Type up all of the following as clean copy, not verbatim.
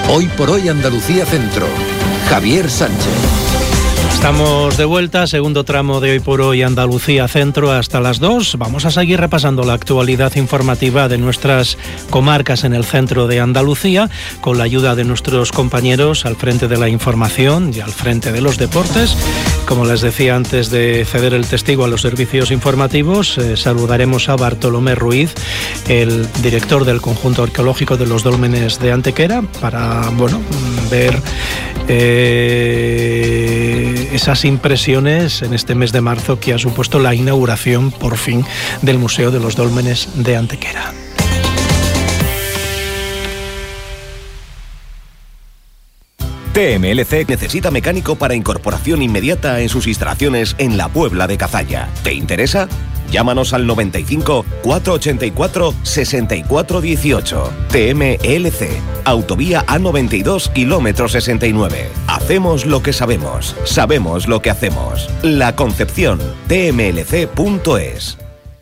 Hoy por hoy Andalucía Centro. Javier Sánchez. Estamos de vuelta, segundo tramo de Hoy por Hoy Andalucía Centro hasta las 2. Vamos a seguir repasando la actualidad informativa de nuestras comarcas en el centro de Andalucía, con la ayuda de nuestros compañeros al frente de la información y al frente de los deportes. Como les decía antes de ceder el testigo a los servicios informativos, saludaremos a Bartolomé Ruiz, el director del conjunto arqueológico de los Dólmenes de Antequera, para ver esas impresiones en este mes de marzo que ha supuesto la inauguración por fin del Museo de los Dólmenes de Antequera. TMLC necesita mecánico para incorporación inmediata en sus instalaciones en la Puebla de Cazalla. ¿Te interesa? Llámanos al 95 484 64 18. TMLC, Autovía A92, kilómetro 69. Hacemos lo que sabemos, sabemos lo que hacemos. La Concepción, tmlc.es.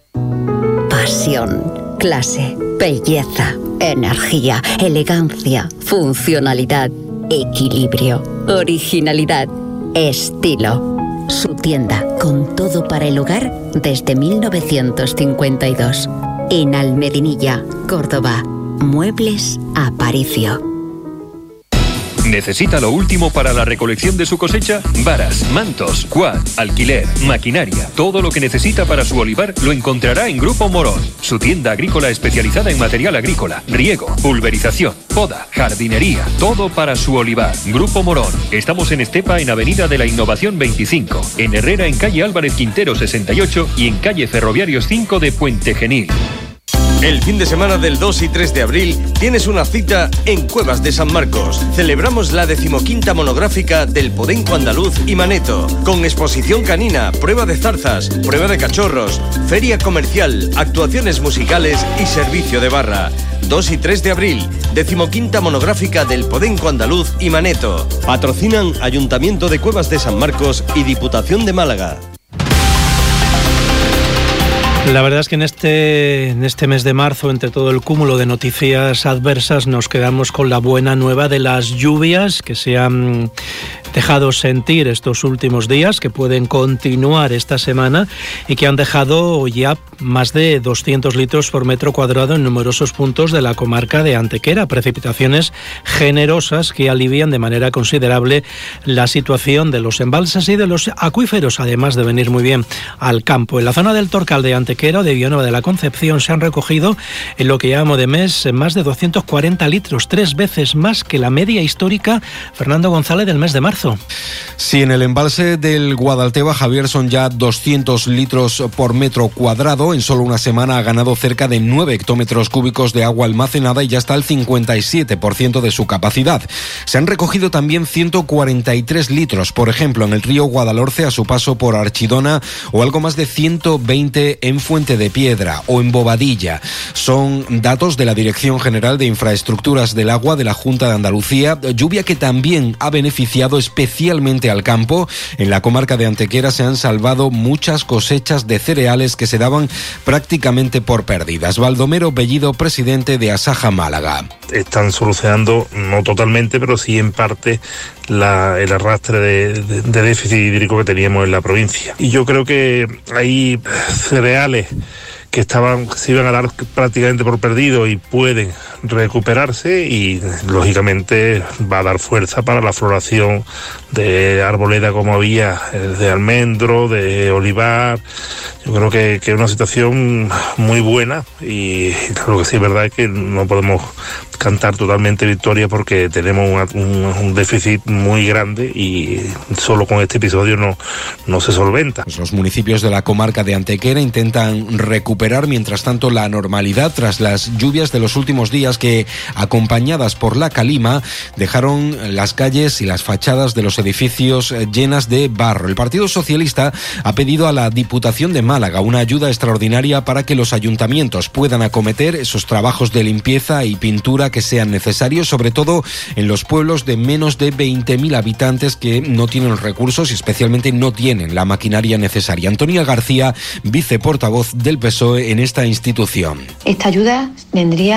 Pasión, clase, belleza, energía, elegancia, funcionalidad, equilibrio, originalidad, estilo. Su tienda con todo para el hogar desde 1952. En Almedinilla, Córdoba. Muebles Aparicio. ¿Necesita lo último para la recolección de su cosecha? Varas, mantos, quad, alquiler, maquinaria. Todo lo que necesita para su olivar lo encontrará en Grupo Morón. Su tienda agrícola especializada en material agrícola, riego, pulverización, poda, jardinería. Todo para su olivar. Grupo Morón. Estamos en Estepa, en Avenida de la Innovación 25. En Herrera, en calle Álvarez Quintero 68. Y en calle Ferroviarios 5 de Puente Genil. El fin de semana del 2 y 3 de abril tienes una cita en Cuevas de San Marcos. Celebramos la 15ª monográfica del Podenco Andaluz y Maneto, con exposición canina, prueba de zarzas, prueba de cachorros, feria comercial, actuaciones musicales y servicio de barra. 2 y 3 de abril, 15ª monográfica del Podenco Andaluz y Maneto. Patrocinan Ayuntamiento de Cuevas de San Marcos y Diputación de Málaga. La verdad es que en este mes de marzo, entre todo el cúmulo de noticias adversas, nos quedamos con la buena nueva de las lluvias que se han dejado sentir estos últimos días, que pueden continuar esta semana y que han dejado ya más de 200 litros por metro cuadrado en numerosos puntos de la comarca de Antequera. Precipitaciones generosas que alivian de manera considerable la situación de los embalses y de los acuíferos, además de venir muy bien al campo. En la zona del Torcal de Antequera, de Villanueva de la Concepción, se han recogido en lo que llamamos de mes más de 240 litros, 3 veces más que la media histórica, Fernando González, del mes de marzo. Sí, en el embalse del Guadalteba, Javier, son ya 200 litros por metro cuadrado. En solo una semana ha ganado cerca de 9 hectómetros cúbicos de agua almacenada y ya está al 57% de su capacidad. Se han recogido también 143 litros, por ejemplo, en el río Guadalhorce a su paso por Archidona, o algo más de 120 en Fuente de Piedra o en Bobadilla. Son datos de la Dirección General de Infraestructuras del Agua de la Junta de Andalucía. Lluvia que también ha beneficiado especialmente al campo. En la comarca de Antequera se han salvado muchas cosechas de cereales que se daban prácticamente por perdidas. Baldomero Bellido, presidente de Asaja Málaga. Están solucionando, no totalmente, pero sí en parte, el arrastre de déficit hídrico que teníamos en la provincia. Y yo creo que hay cereales que se iban a dar prácticamente por perdido y pueden recuperarse, y lógicamente va a dar fuerza para la floración de arboleda como había, de almendro, de olivar. Yo creo que es una situación muy buena, y lo que sí es verdad es que no podemos cantar totalmente victoria porque tenemos un déficit muy grande y solo con este episodio no se solventa. Los municipios de la comarca de Antequera intentan recuperar mientras tanto la normalidad tras las lluvias de los últimos días que, acompañadas por la calima, dejaron las calles y las fachadas de los edificios llenas de barro. El Partido Socialista ha pedido a la Diputación de Málaga una ayuda extraordinaria para que los ayuntamientos puedan acometer esos trabajos de limpieza y pintura que sean necesarios, sobre todo en los pueblos de menos de 20.000 habitantes que no tienen los recursos y especialmente no tienen la maquinaria necesaria. Antonia García, viceportavoz del PSOE en esta institución. Esta ayuda vendría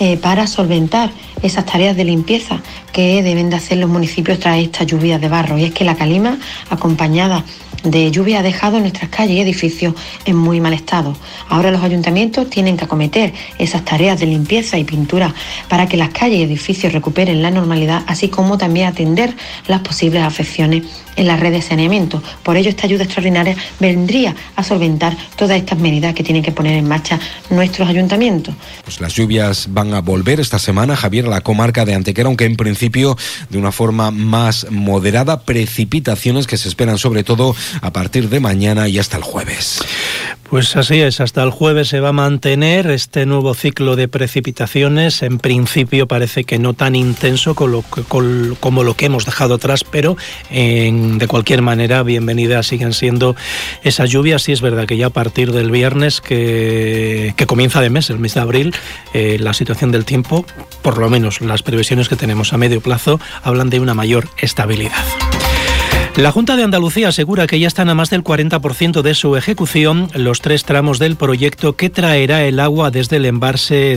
para solventar esas tareas de limpieza que deben de hacer los municipios tras estas lluvias de barro. Y es que la calima, acompañada de lluvia, ha dejado nuestras calles y edificios en muy mal estado. Ahora los ayuntamientos tienen que acometer esas tareas de limpieza y pintura para que las calles y edificios recuperen la normalidad, así como también atender las posibles afecciones en la red de saneamiento. Por ello, esta ayuda extraordinaria vendría a solventar todas estas medidas que tienen que poner en marcha nuestros ayuntamientos. Pues las lluvias van a volver esta semana, Javier, a la comarca de Antequera, aunque en principio de una forma más moderada. Precipitaciones que se esperan sobre todo a partir de mañana y hasta el jueves. Pues así es, hasta el jueves se va a mantener este nuevo ciclo de precipitaciones. En principio parece que no tan intenso como lo que hemos dejado atrás, pero de cualquier manera bienvenidas siguen siendo esas lluvias. Sí es verdad que ya a partir del viernes que comienza el mes de abril, la situación del tiempo, por lo menos las previsiones que tenemos a medio plazo, hablan de una mayor estabilidad. La Junta de Andalucía asegura que ya están a más del 40% de su ejecución los 3 tramos del proyecto que traerá el agua desde el embalse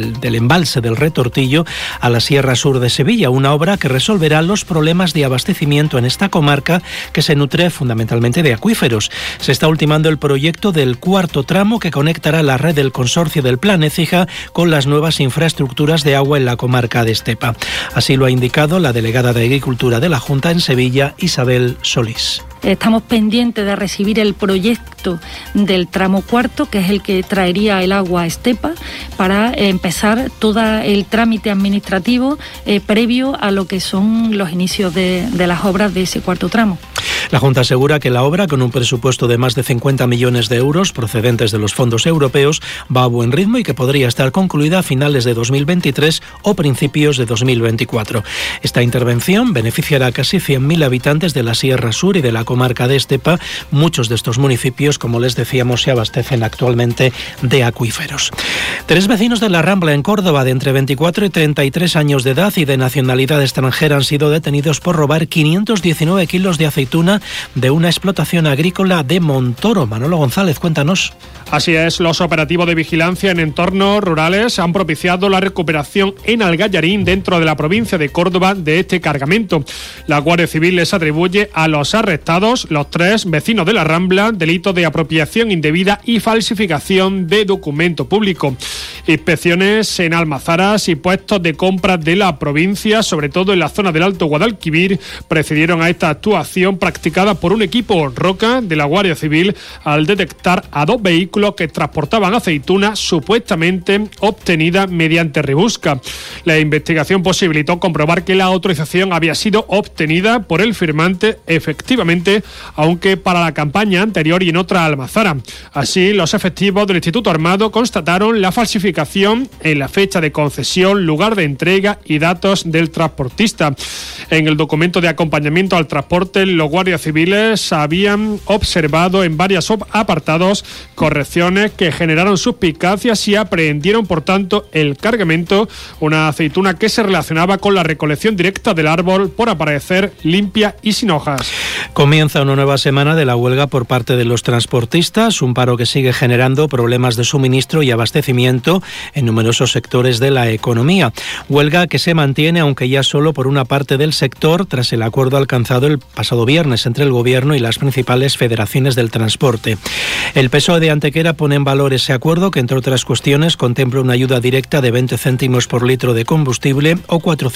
del Retortillo a la Sierra Sur de Sevilla, una obra que resolverá los problemas de abastecimiento en esta comarca que se nutre fundamentalmente de acuíferos. Se está ultimando el proyecto del 4º tramo que conectará la red del consorcio del Plan Écija con las nuevas infraestructuras de agua en la comarca de Estepa. Así lo ha indicado la delegada de Agricultura de la Junta en Sevilla, Isabel Solís. Estamos pendientes de recibir el proyecto del tramo 4, que es el que traería el agua a Estepa, para empezar todo el trámite administrativo previo a lo que son los inicios de las obras de ese 4º tramo. La Junta asegura que la obra, con un presupuesto de más de 50 millones de euros procedentes de los fondos europeos, va a buen ritmo y que podría estar concluida a finales de 2023 o principios de 2024. Esta intervención beneficiará a casi 100.000 habitantes de la Sierra Sur y de la comarca de Estepa. Muchos de estos municipios, como les decíamos, se abastecen actualmente de acuíferos. 3 vecinos de La Rambla, en Córdoba, de entre 24 y 33 años de edad y de nacionalidad extranjera, han sido detenidos por robar 519 kilos de aceituna de una explotación agrícola de Montoro. Manolo González, cuéntanos. Así es, los operativos de vigilancia en entornos rurales han propiciado la recuperación en Algallarín, dentro de la provincia de Córdoba, de este cargamento. La Guardia Civil les atribuye a los arrestados, los 3 vecinos de La Rambla, delitos de apropiación indebida y falsificación de documento público. Inspecciones en almazaras y puestos de compras de la provincia, sobre todo en la zona del Alto Guadalquivir, precedieron a esta actuación practicada por un equipo Roca de la Guardia Civil al detectar a 2 vehículos que transportaban aceituna supuestamente obtenida mediante rebusca. La investigación posibilitó comprobar que la autorización había sido obtenida por el firmante efectivamente, aunque para la campaña anterior y en otra almazara. Así, los efectivos del Instituto Armado constataron la falsificación en la fecha de concesión, lugar de entrega y datos del transportista. En el documento de acompañamiento al transporte, los guardias civiles habían observado en varios apartados correcciones que generaron suspicacias y aprehendieron, por tanto, el cargamento, una aceituna que se relacionaba con la recolección directa del árbol por aparecer limpia y sin hojas. Comienza una nueva semana de la huelga por parte de los transportistas, un paro que sigue generando problemas de suministro y abastecimiento en numerosos sectores de la economía. Huelga que se mantiene, aunque ya solo por una parte del sector, tras el acuerdo alcanzado el pasado viernes entre el Gobierno y las principales federaciones del transporte. El PSOE de Antequera pone en valor ese acuerdo que, entre otras cuestiones, contempla una ayuda directa de 20 céntimos por litro de combustible o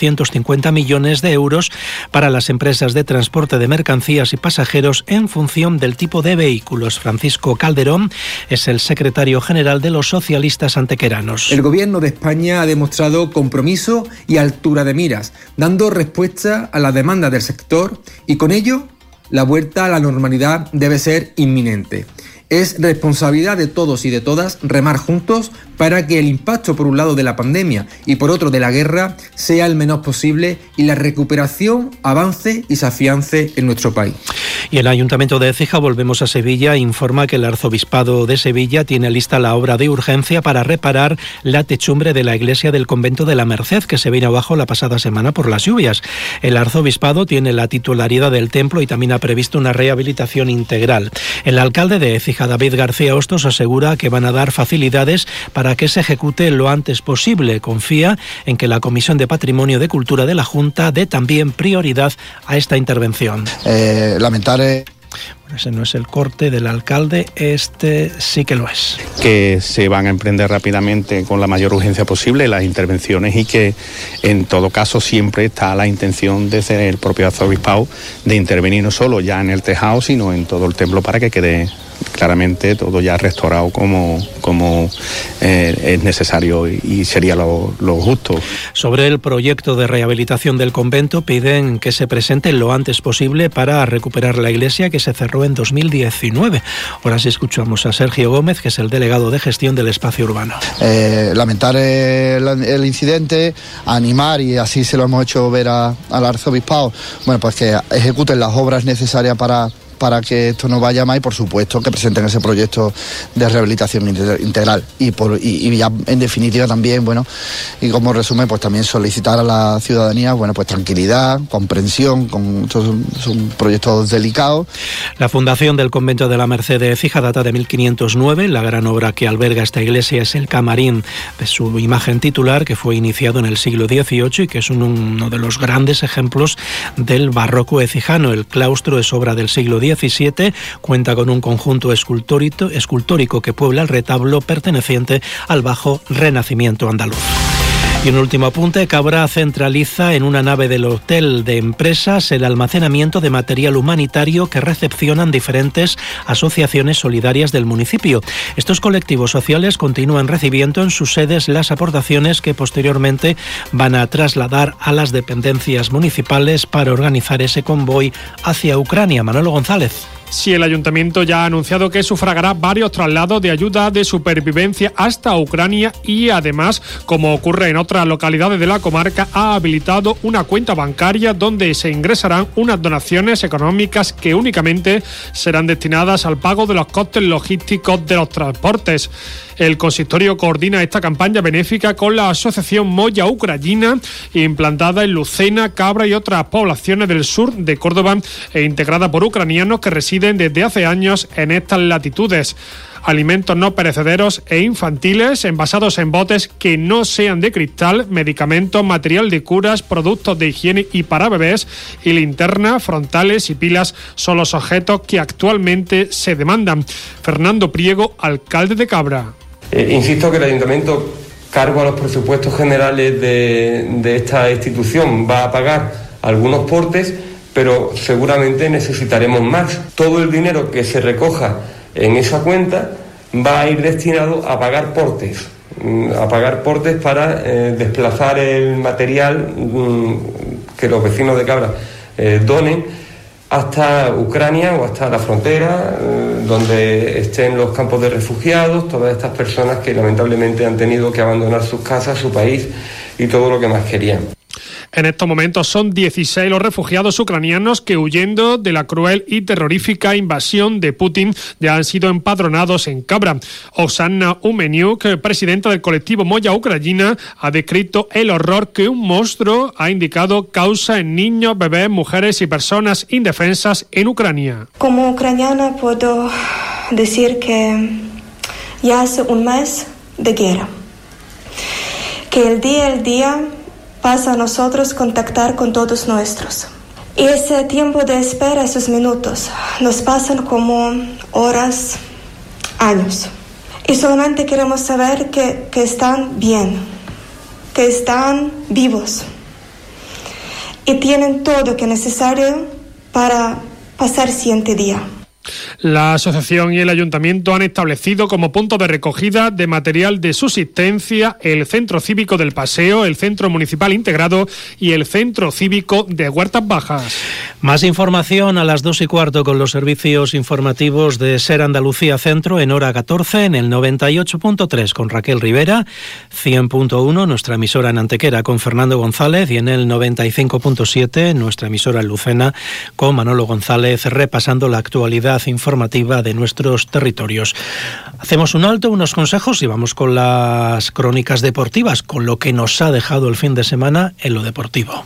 450 millones de euros para las empresas de transporte de mercancías y pasajeros en función del tipo de vehículos. Francisco Calderón es el secretario general de los socialistas antequeranos. El Gobierno de España ha demostrado compromiso y altura de miras, dando respuesta a la demanda del sector, y con ello la vuelta a la normalidad debe ser inminente. Es responsabilidad de todos y de todas remar juntos para que el impacto, por un lado, de la pandemia y por otro de la guerra, sea el menor posible y la recuperación avance y se afiance en nuestro país. Y el Ayuntamiento de Écija, volvemos a Sevilla, informa que el Arzobispado de Sevilla tiene lista la obra de urgencia para reparar la techumbre de la iglesia del convento de la Merced, que se vino abajo la pasada semana por las lluvias. El Arzobispado tiene la titularidad del templo y también ha previsto una rehabilitación integral. El alcalde de Écija, David García Hostos, asegura que van a dar facilidades para que se ejecute lo antes posible. Confía en que la Comisión de Patrimonio de Cultura de la Junta dé también prioridad a esta intervención. Lamentar Bueno, ese no es el corte del alcalde, este sí que lo es. Que se van a emprender rápidamente con la mayor urgencia posible las intervenciones y que en todo caso siempre está la intención desde el propio arzobispado de intervenir no solo ya en el tejado sino en todo el templo para que quede claramente todo ya restaurado como es necesario y sería lo justo. Sobre el proyecto de rehabilitación del convento piden que se presente lo antes posible para recuperar la iglesia que se cerró en 2019. Ahora sí escuchamos a Sergio Gómez, que es el delegado de gestión del espacio urbano. Lamentar el incidente, animar, y así se lo hemos hecho ver al arzobispado, bueno, pues que ejecuten las obras necesarias para que esto no vaya más y por supuesto que presenten ese proyecto de rehabilitación integral y ya en definitiva también, bueno, y como resumen, pues también solicitar a la ciudadanía, bueno, pues tranquilidad, comprensión, estos son proyectos delicados. La fundación del convento de la Merced de Écija data de 1509, la gran obra que alberga esta iglesia es el camarín de su imagen titular, que fue iniciado en el siglo XVIII y que es uno de los grandes ejemplos del barroco ecijano. El claustro es obra del siglo XVII, cuenta con un conjunto escultórico que puebla el retablo perteneciente al bajo Renacimiento andaluz. Y un último apunte, Cabra centraliza en una nave del hotel de empresas el almacenamiento de material humanitario que recepcionan diferentes asociaciones solidarias del municipio. Estos colectivos sociales continúan recibiendo en sus sedes las aportaciones que posteriormente van a trasladar a las dependencias municipales para organizar ese convoy hacia Ucrania. Manolo González. Sí, el ayuntamiento ya ha anunciado que sufragará varios traslados de ayuda de supervivencia hasta Ucrania y además, como ocurre en otras localidades de la comarca, ha habilitado una cuenta bancaria donde se ingresarán unas donaciones económicas que únicamente serán destinadas al pago de los costes logísticos de los transportes. El consistorio coordina esta campaña benéfica con la asociación Moya Ucraniana, implantada en Lucena, Cabra y otras poblaciones del sur de Córdoba e integrada por ucranianos que residen desde hace años en estas latitudes. Alimentos no perecederos e infantiles envasados en botes que no sean de cristal, medicamentos, material de curas, productos de higiene y para bebés y linternas, frontales y pilas son los objetos que actualmente se demandan. Fernando Priego, alcalde de Cabra. Insisto que el ayuntamiento, cargo a los presupuestos generales de esta institución, va a pagar algunos portes, pero seguramente necesitaremos más. Todo el dinero que se recoja en esa cuenta va a ir destinado a pagar portes para desplazar el material que los vecinos de Cabra donen hasta Ucrania o hasta la frontera, donde estén los campos de refugiados, todas estas personas que lamentablemente han tenido que abandonar sus casas, su país y todo lo que más querían. En estos momentos son 16 los refugiados ucranianos que, huyendo de la cruel y terrorífica invasión de Putin, ya han sido empadronados en Cabra. Oksana Umeniuk, presidenta del colectivo Moya Ucraniana, ha descrito el horror que un monstruo, ha indicado, causa en niños, bebés, mujeres y personas indefensas en Ucrania. Como ucraniana puedo decir que ya hace un mes de guerra, que el día pasa a nosotros contactar con todos nuestros. Y ese tiempo de espera, esos minutos, nos pasan como horas, años. Y solamente queremos saber que están bien, que están vivos. Y tienen todo lo que es necesario para pasar el siguiente día. La asociación y el ayuntamiento han establecido como punto de recogida de material de subsistencia el Centro Cívico del Paseo, el Centro Municipal Integrado y el Centro Cívico de Huertas Bajas. Más información a las 2:15 con los servicios informativos de SER Andalucía Centro en hora 14 en el 98.3 con Raquel Rivera, 100.1 nuestra emisora en Antequera con Fernando González y en el 95.7 nuestra emisora en Lucena con Manolo González repasando la actualidad informativa de nuestros territorios. Hacemos un alto, unos consejos y vamos con las crónicas deportivas, con lo que nos ha dejado el fin de semana en lo deportivo.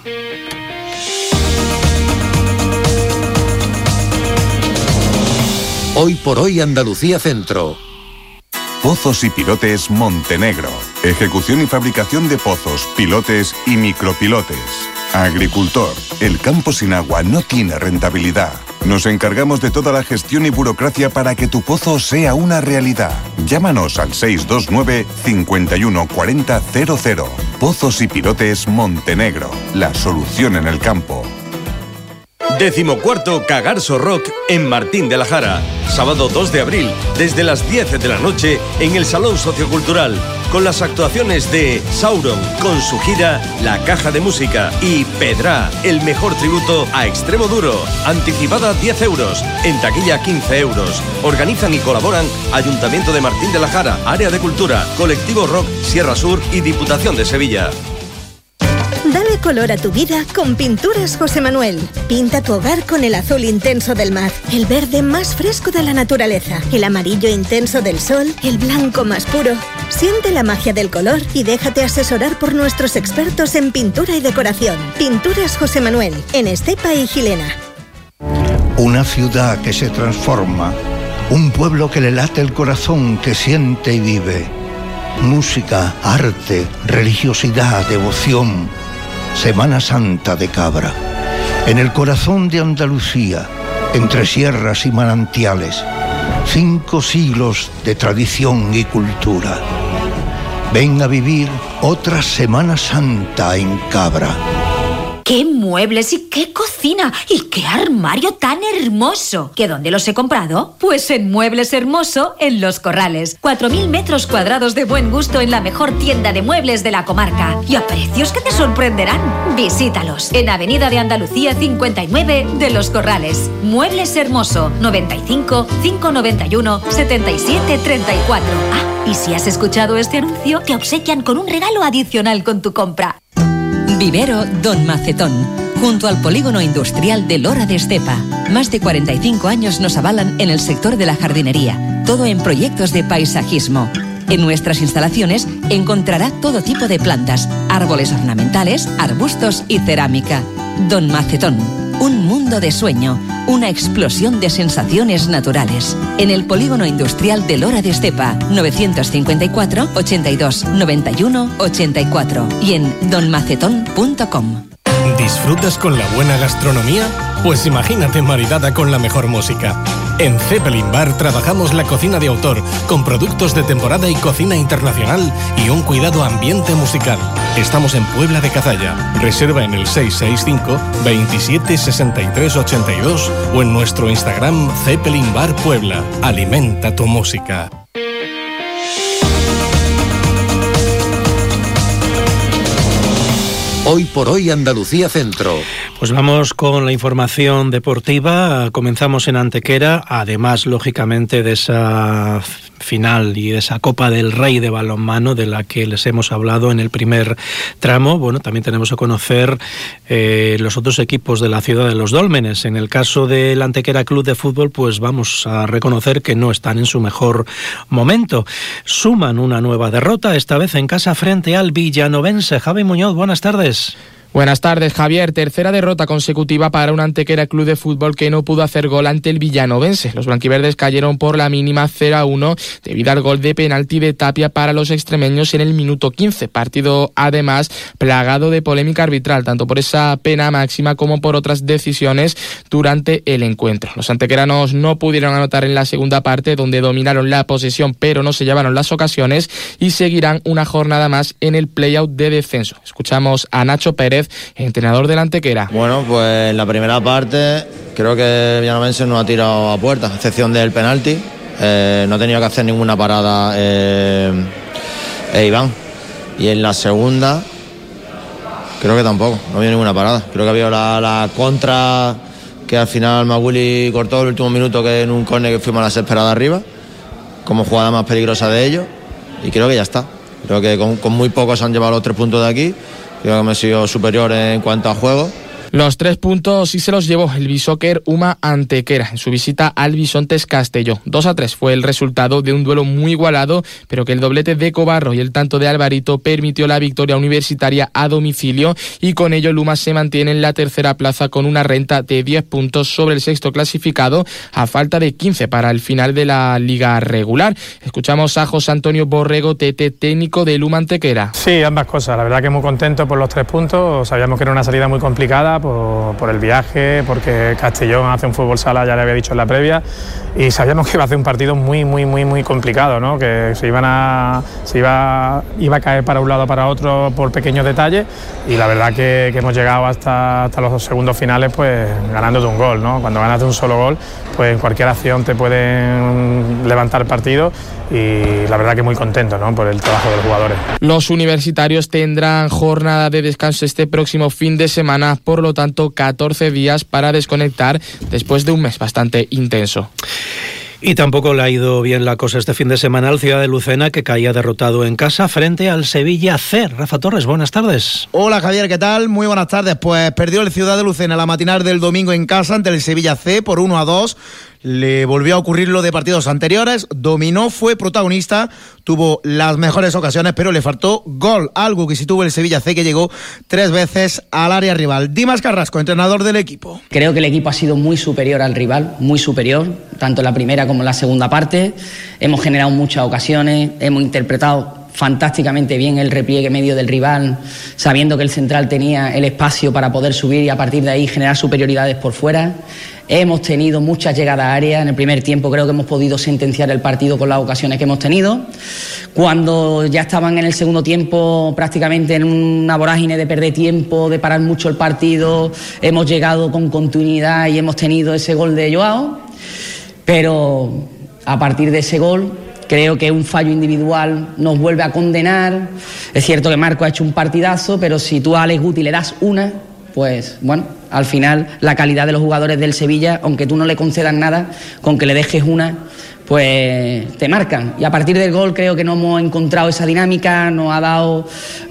Hoy por hoy Andalucía Centro. Pozos y Pilotes Montenegro. Ejecución y fabricación de pozos, pilotes y micropilotes. Agricultor. El campo sin agua no tiene rentabilidad. Nos encargamos de toda la gestión y burocracia para que tu pozo sea una realidad. Llámanos al 629 51 40 00. Pozos y Pilotes Montenegro. La solución en el campo. 14º Cagarso Rock en Martín de la Jara. Sábado 2 de abril, desde las 10 de la noche, en el Salón Sociocultural, con las actuaciones de Sauron, con su gira La Caja de Música, y Pedra, el mejor tributo a Extremo Duro. Anticipada 10 euros, en taquilla 15 euros. Organizan y colaboran Ayuntamiento de Martín de la Jara, Área de Cultura, Colectivo Rock Sierra Sur y Diputación de Sevilla. Dale color a tu vida con Pinturas José Manuel. Pinta tu hogar con el azul intenso del mar, el verde más fresco de la naturaleza, el amarillo intenso del sol, el blanco más puro. Siente la magia del color y déjate asesorar por nuestros expertos en pintura y decoración. Pinturas José Manuel, en Estepa y Gilena. Una ciudad que se transforma, un pueblo que le late el corazón, que siente y vive. Música, arte, religiosidad, devoción. Semana Santa de Cabra. En el corazón de Andalucía, entre sierras y manantiales. 5 siglos de tradición y cultura. Ven a vivir otra Semana Santa en Cabra. ¡Qué muebles y qué cocina! ¡Y qué armario tan hermoso! ¿Que dónde los he comprado? Pues en Muebles Hermoso, en Los Corrales. 4.000 metros cuadrados de buen gusto en la mejor tienda de muebles de la comarca. Y a precios que te sorprenderán. Visítalos en Avenida de Andalucía 59 de Los Corrales. Muebles Hermoso, 95 591 77 34. Ah, y si has escuchado este anuncio, te obsequian con un regalo adicional con tu compra. Vivero Don Macetón, junto al polígono industrial de Lora de Estepa. Más de 45 años nos avalan en el sector de la jardinería, todo en proyectos de paisajismo. En nuestras instalaciones encontrará todo tipo de plantas, árboles ornamentales, arbustos y cerámica. Don Macetón, un mundo de sueño, una explosión de sensaciones naturales. En el polígono industrial de Lora de Estepa, 954 82 91 84 y en donmacetón.com. ¿Disfrutas con la buena gastronomía? Pues imagínate maridada con la mejor música. En Zeppelin Bar trabajamos la cocina de autor, con productos de temporada y cocina internacional y un cuidado ambiente musical. Estamos en Puebla de Cazalla. Reserva en el 665 27 63 82 o en nuestro Instagram Zeppelin Bar Puebla. Alimenta tu música. Hoy por hoy Andalucía Centro. Pues vamos con la información deportiva. Comenzamos en Antequera, además, lógicamente, de esa final y de esa Copa del Rey de balonmano de la que les hemos hablado en el primer tramo. Bueno, también tenemos que conocer los otros equipos de la ciudad de Los Dólmenes. En el caso del Antequera Club de Fútbol, pues vamos a reconocer que no están en su mejor momento. Suman una nueva derrota, esta vez en casa frente al Villanovense. Javi Muñoz, buenas tardes. Buenas tardes, Javier. Tercera derrota consecutiva para un Antequera Club de Fútbol que no pudo hacer gol ante el Villanovense. Los blanquiverdes cayeron por la mínima 0-1 debido al gol de penalti de Tapia para los extremeños en el minuto 15. Partido, además, plagado de polémica arbitral, tanto por esa pena máxima como por otras decisiones durante el encuentro. Los antequeranos no pudieron anotar en la segunda parte, donde dominaron la posesión pero no se llevaron las ocasiones y seguirán una jornada más en el play-out de descenso. Escuchamos a Nacho Pérez, Pérez, entrenador del Antequera. Bueno, pues en la primera parte creo que Villanovense no ha tirado a puerta, a excepción del penalti. No ha tenido que hacer ninguna parada Iván. Y en la segunda creo que tampoco, no había ninguna parada. Creo que había la contra que al final Maguli cortó el último minuto, que en un córner que fuimos a la desesperada arriba, como jugada más peligrosa de ellos, y creo que ya está. Creo que con muy pocos han llevado los 3 puntos de aquí. Creo que hemos sido superiores en cuanto a juego. Los 3 puntos sí se los llevó el Bisóquer Uma Antequera en su visita al Bisontes Castelló. 2-3 fue el resultado de un duelo muy igualado, pero que el doblete de Cobarro y el tanto de Alvarito permitió la victoria universitaria a domicilio, y con ello el Uma se mantiene en la tercera plaza con una renta de 10 puntos sobre el sexto clasificado, a falta de 15 para el final de la liga regular. Escuchamos a José Antonio Borrego, Tete, técnico del Uma Antequera. Sí, ambas cosas. La verdad que muy contento por los 3 puntos. Sabíamos que era una salida muy complicada por el viaje, porque Castellón hace un fútbol sala, ya le había dicho en la previa, y sabíamos que iba a hacer un partido muy complicado, ¿no? Que iba a caer para un lado o para otro por pequeños detalles, y la verdad que hemos llegado hasta los segundos finales pues ganándote un gol, ¿no? Cuando ganas de un solo gol, pues en cualquier acción te pueden levantar partido, y la verdad que muy contento, ¿no? Por el trabajo de los jugadores. Los universitarios tendrán jornada de descanso este próximo fin de semana, por lo tanto 14 días para desconectar después de un mes bastante intenso. Y tampoco le ha ido bien la cosa este fin de semana al Ciudad de Lucena, que caía derrotado en casa frente al Sevilla C. Rafa Torres, buenas tardes. Hola Javier, ¿qué tal? Muy buenas tardes. Pues perdió el Ciudad de Lucena la matinal del domingo en casa ante el Sevilla C por 1-2. Le volvió a ocurrir lo de partidos anteriores, dominó, fue protagonista, tuvo las mejores ocasiones, pero le faltó gol, algo que sí tuvo el Sevilla C, que llegó 3 veces al área rival. Dimas Carrasco, entrenador del equipo. Creo que el equipo ha sido muy superior al rival, muy superior, tanto en la primera como en la segunda parte. Hemos generado muchas ocasiones, hemos interpretado fantásticamente bien el repliegue medio del rival, sabiendo que el central tenía el espacio para poder subir y a partir de ahí generar superioridades por fuera. Hemos tenido muchas llegadas a área. En el primer tiempo creo que hemos podido sentenciar el partido con las ocasiones que hemos tenido. Cuando ya estaban en el segundo tiempo prácticamente en una vorágine de perder tiempo, de parar mucho el partido, hemos llegado con continuidad y hemos tenido ese gol de Joao. Pero a partir de ese gol creo que un fallo individual nos vuelve a condenar. Es cierto que Marco ha hecho un partidazo, pero si tú a Alex Guti le das una, pues bueno, al final la calidad de los jugadores del Sevilla, aunque tú no le concedas nada, con que le dejes una, pues te marcan. Y a partir del gol creo que no hemos encontrado esa dinámica, nos ha dado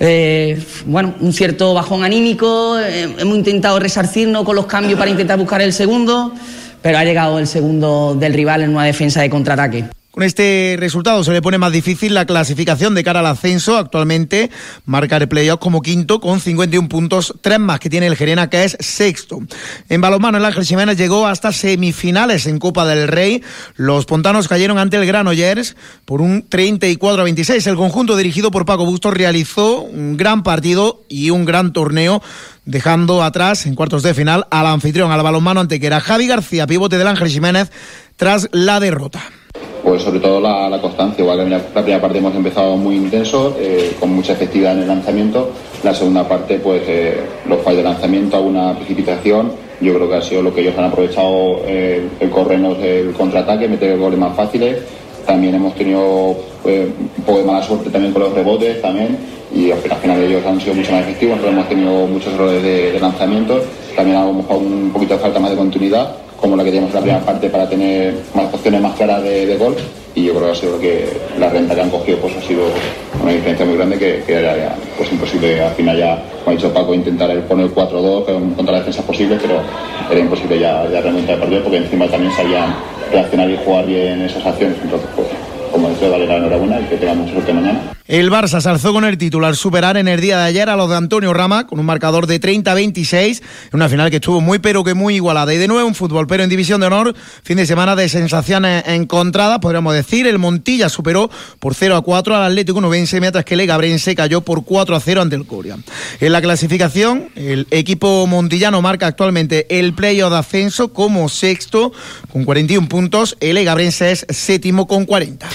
un cierto bajón anímico, hemos intentado resarcirnos con los cambios para intentar buscar el segundo, pero ha llegado el segundo del rival en una defensa de contraataque. Con este resultado se le pone más difícil la clasificación de cara al ascenso. Actualmente marca el playoff como quinto con 51 puntos, 3 más que tiene el Gerena, que es sexto. En balonmano, el Ángel Jiménez llegó hasta semifinales en Copa del Rey. Los pontanos cayeron ante el Granollers por un 34-26. El conjunto dirigido por Paco Bustos realizó un gran partido y un gran torneo, dejando atrás en cuartos de final al anfitrión, al balonmano Antequera. Javi García, pivote del Ángel Jiménez, tras la derrota. Pues sobre todo la constancia, igual que en la primera parte hemos empezado muy intenso, con mucha efectividad en el lanzamiento. La segunda parte, pues los fallos de lanzamiento, alguna precipitación. Yo creo que ha sido lo que ellos han aprovechado, el corrernos el contraataque, meter goles más fáciles. También hemos tenido un poco de mala suerte también con los rebotes también, y al final ellos han sido mucho más efectivos, pero hemos tenido muchos errores de lanzamiento. También a lo mejor un poquito de falta más de continuidad, como la que teníamos en la primera parte, para tener más opciones más claras de gol, y yo creo que ha sido lo que la renta que han cogido pues ha sido una diferencia muy grande que era pues imposible al final, ya como ha dicho Paco, intentar poner 4-2 contra las defensas posibles, pero era imposible ya remontar el partido, porque encima también sabían reaccionar y jugar bien esas acciones. Entonces pues, como decía, darle la enhorabuena y que tengan mucha suerte mañana. El Barça se alzó con el título al superar en el día de ayer a los de Antonio Rama con un marcador de 30-26, en una final que estuvo muy pero que muy igualada. Y de nuevo un fútbol, pero en División de Honor, fin de semana de sensaciones encontradas, podríamos decir. El Montilla superó por 0-4 al Atlético Nubense, mientras que el Legabrense cayó por 4-0 ante el Coria. En la clasificación, el equipo montillano marca actualmente el playoff de ascenso como sexto con 41 puntos, el Legabrense es séptimo con 40.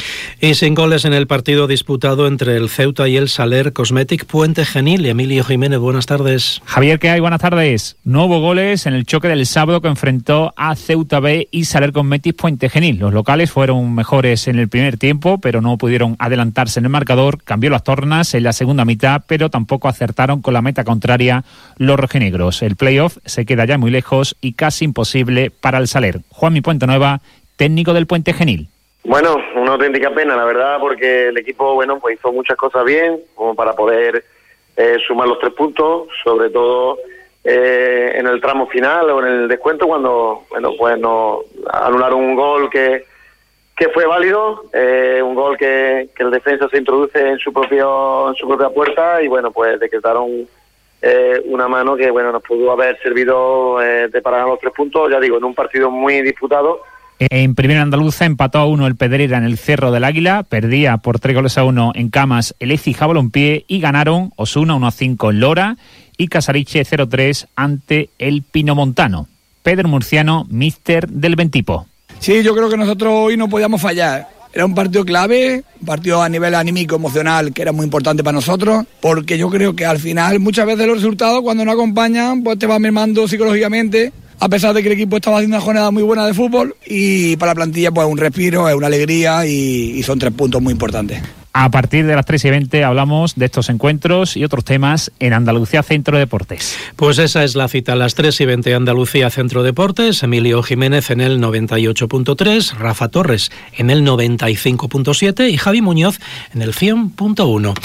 Y sin goles en el partido disputado entre el Ceuta y el Saler Cosmetic Puente Genil. Emilio Jiménez, buenas tardes. Javier, ¿qué hay? Buenas tardes. No hubo goles en el choque del sábado que enfrentó a Ceuta B y Saler Cosmetic Puente Genil. Los locales fueron mejores en el primer tiempo, pero no pudieron adelantarse en el marcador. Cambió las tornas en la segunda mitad, pero tampoco acertaron con la meta contraria los rojinegros. El playoff se queda ya muy lejos y casi imposible para el Saler. Juanmi Puentenueva, técnico del Puente Genil. Bueno, una auténtica pena, la verdad, porque el equipo, pues hizo muchas cosas bien, como para poder sumar los 3 puntos, sobre todo en el tramo final o en el descuento, cuando, pues nos anularon un gol que fue válido, un gol que el defensa se introduce en su propia puerta y, pues decretaron una mano que, nos pudo haber servido para ganar los 3 puntos, ya digo, en un partido muy disputado. En Primera Andaluza empató a 1 el Pedrera en el Cerro del Águila, perdía por 3-1 en Camas el Écija Balompié y ganaron Osuna 1-5 en Lora y Casariche 0-3 ante el Pinomontano. Pedro Murciano, míster del Ventipo. Sí, yo creo que nosotros hoy no podíamos fallar. Era un partido clave, un partido a nivel anímico, emocional, que era muy importante para nosotros, porque yo creo que al final muchas veces los resultados cuando no acompañan pues te van mermando psicológicamente, a pesar de que el equipo estaba haciendo una jornada muy buena de fútbol y para la plantilla pues un respiro, es una alegría y son 3 puntos muy importantes. A partir de las 3:20 hablamos de estos encuentros y otros temas en Andalucía Centro Deportes. Pues esa es la cita, a las 3:20 Andalucía Centro Deportes. Emilio Jiménez en el 98.3, Rafa Torres en el 95.7 y Javi Muñoz en el 100.1.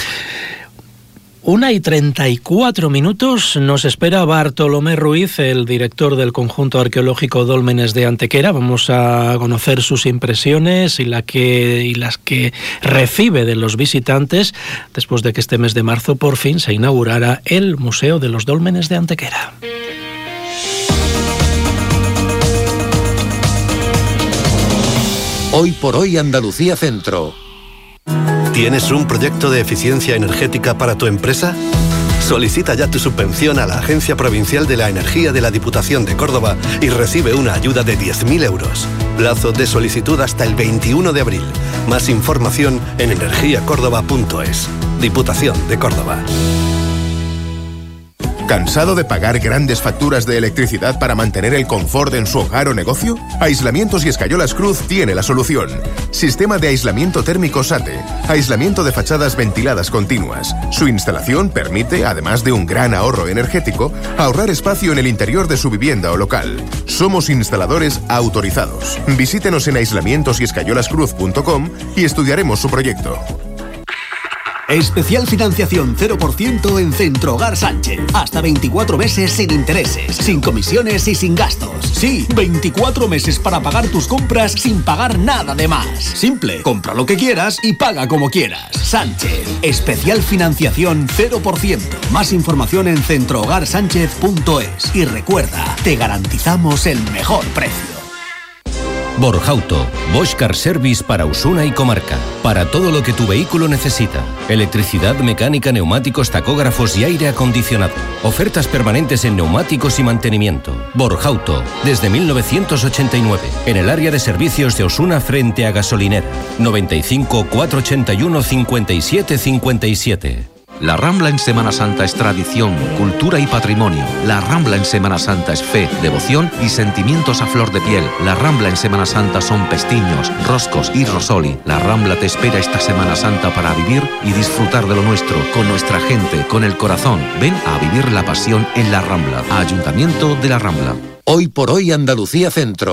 1:34 nos espera Bartolomé Ruiz, el director del conjunto arqueológico Dólmenes de Antequera. Vamos a conocer sus impresiones y las que recibe de los visitantes después de que este mes de marzo por fin se inaugurara el Museo de los Dólmenes de Antequera. Hoy por hoy Andalucía Centro. ¿Tienes un proyecto de eficiencia energética para tu empresa? Solicita ya tu subvención a la Agencia Provincial de la Energía de la Diputación de Córdoba y recibe una ayuda de 10.000 euros. Plazo de solicitud hasta el 21 de abril. Más información en energiacórdoba.es. Diputación de Córdoba. ¿Cansado de pagar grandes facturas de electricidad para mantener el confort en su hogar o negocio? Aislamientos y Escayolas Cruz tiene la solución. Sistema de aislamiento térmico SATE. Aislamiento de fachadas ventiladas continuas. Su instalación permite, además de un gran ahorro energético, ahorrar espacio en el interior de su vivienda o local. Somos instaladores autorizados. Visítenos en aislamientosyescayolascruz.com y estudiaremos su proyecto. Especial financiación 0% en Centro Hogar Sánchez. Hasta 24 meses sin intereses, sin comisiones y sin gastos. Sí, 24 meses para pagar tus compras sin pagar nada de más. Simple, compra lo que quieras y paga como quieras. Sánchez, especial financiación 0%. Más información en centrohogarsánchez.es. Y recuerda, te garantizamos el mejor precio. Borjauto, Bosch Car Service para Osuna y comarca. Para todo lo que tu vehículo necesita. Electricidad, mecánica, neumáticos, tacógrafos y aire acondicionado. Ofertas permanentes en neumáticos y mantenimiento. Borjauto, desde 1989. En el área de servicios de Osuna frente a Gasolinera. 95 481 57 57. La Rambla en Semana Santa es tradición, cultura y patrimonio. La Rambla en Semana Santa es fe, devoción y sentimientos a flor de piel. La Rambla en Semana Santa son pestiños, roscos y rosoli. La Rambla te espera esta Semana Santa para vivir y disfrutar de lo nuestro, con nuestra gente, con el corazón. Ven a vivir la pasión en La Rambla. Ayuntamiento de La Rambla. Hoy por hoy Andalucía Centro.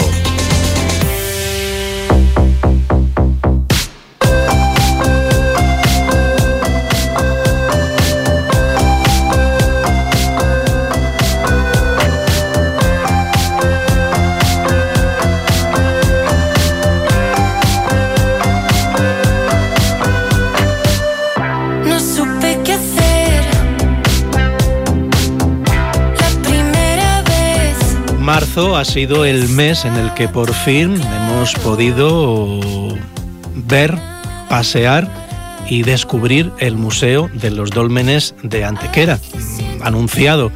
Marzo ha sido el mes en el que por fin hemos podido ver, pasear y descubrir el Museo de los Dólmenes de Antequera, anunciado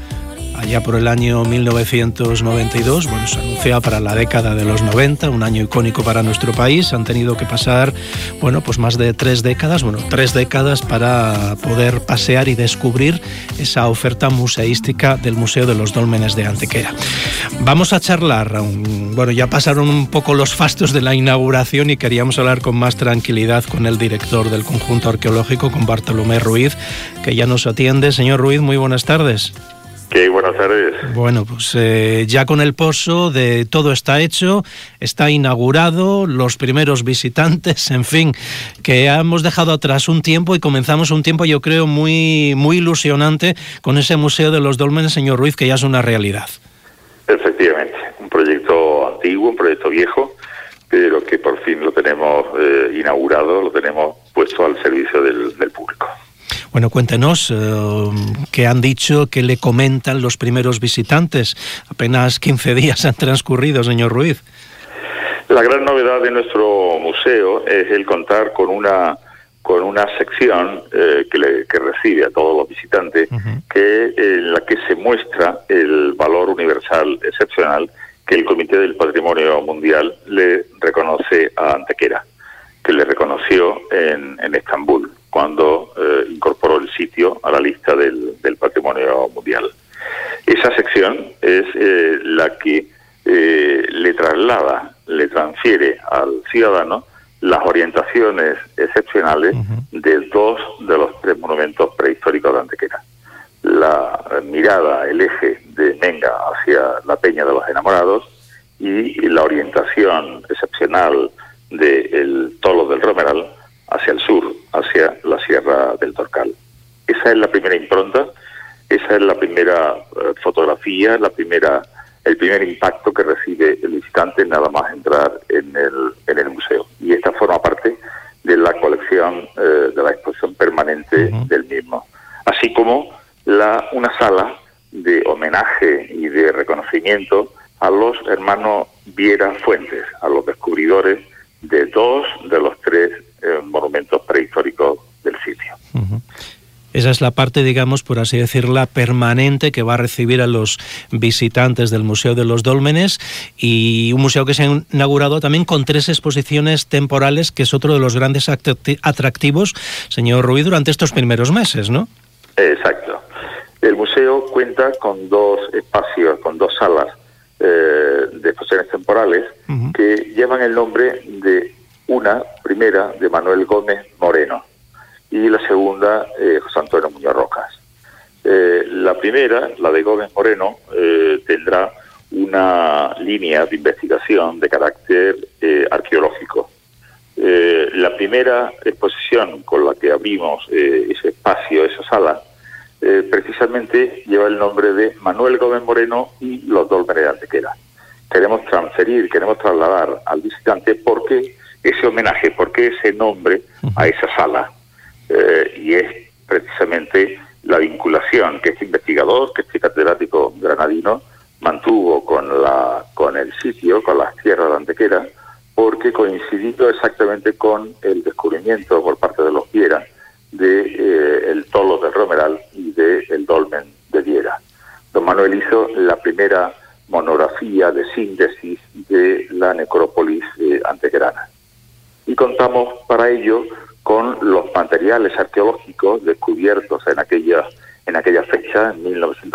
allá por el año 1992. Bueno, se anunciaba para la década de los 90, un año icónico para nuestro país. Han tenido que pasar, bueno, pues más de 3 décadas, para poder pasear y descubrir esa oferta museística del Museo de los Dólmenes de Antequera. Vamos a charlar, bueno, ya pasaron un poco los fastos de la inauguración y queríamos hablar con más tranquilidad con el director del conjunto arqueológico, con Bartolomé Ruiz, que ya nos atiende. Señor Ruiz, muy buenas tardes. ¿Qué? Buenas tardes. Bueno, pues ya con el pozo de todo está hecho, está inaugurado, los primeros visitantes, en fin, que hemos dejado atrás un tiempo y comenzamos un tiempo, yo creo, muy, muy ilusionante con ese Museo de los Dólmenes, señor Ruiz, que ya es una realidad. Efectivamente, un proyecto antiguo, un proyecto viejo, pero que por fin lo tenemos inaugurado, lo tenemos puesto al servicio del público. Bueno, cuéntenos qué han dicho, qué le comentan los primeros visitantes. Apenas 15 días han transcurrido, señor Ruiz. La gran novedad de nuestro museo es el contar con una sección que recibe a todos los visitantes, en la que se muestra el valor universal excepcional que el Comité del Patrimonio Mundial le reconoce a Antequera, que le reconoció en Estambul, cuando incorporó el sitio a la lista del Patrimonio Mundial. Esa sección es la que le transfiere al ciudadano las orientaciones excepcionales de 2 de los 3 monumentos prehistóricos de Antequera. La mirada, el eje de Menga hacia la Peña de los Enamorados y la orientación excepcional del Tolo del Romeral hacia el sur, hacia la Sierra del Torcal. Esa es la primera impronta, esa es la primera fotografía, el primer impacto que recibe el visitante nada más entrar en el museo. Y esta forma parte de la colección, de la exposición permanente del mismo. Así como una sala de homenaje y de reconocimiento a los hermanos Viera Fuentes, a los descubridores de 2 de los 3 monumentos prehistóricos del sitio. Esa es la parte, digamos, por así decirla, permanente que va a recibir a los visitantes del Museo de los Dólmenes, y un museo que se ha inaugurado también con 3 exposiciones temporales, que es otro de los grandes atractivos, señor Ruiz, durante estos primeros meses, ¿no? Exacto. El museo cuenta con 2 espacios, con 2 salas de exposiciones temporales que llevan el nombre de una primera de Manuel Gómez Moreno y la segunda José Antonio Muñoz Rojas. La primera, la de Gómez Moreno, tendrá una línea de investigación de carácter arqueológico. La primera exposición con la que abrimos ese espacio, esa sala, precisamente lleva el nombre de Manuel Gómez Moreno y los Dólmenes de Antequera. Queremos trasladar al visitante por qué ese homenaje, por qué ese nombre a esa sala. Y es precisamente la vinculación que este investigador, que este catedrático granadino mantuvo con el sitio, con las tierras de Antequera, porque coincidió exactamente con el descubrimiento por parte de los Viera el Tolo del Romeral y del Dolmen de Viera. Don Manuel hizo la primera monografía de síntesis de la necrópolis antequerana. Y contamos para ello con los materiales arqueológicos descubiertos en aquella fecha, en